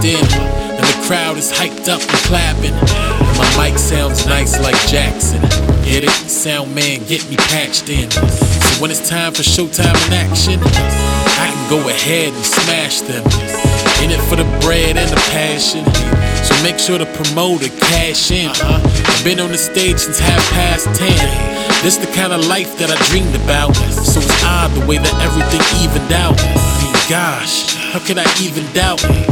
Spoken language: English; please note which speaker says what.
Speaker 1: cashed in, and the crowd is hyped up and clapping. And my mic sounds nice like Jackson. Hit it, sound man, get me patched in. So when it's time for showtime in action, I can go ahead and smash them. In it for the bread and the passion, so make sure the promoter cash in. I've been on the stage since 10:30. This the kind of life that I dreamed about. So it's odd the way that everything evened out. I mean, gosh, how could I even doubt?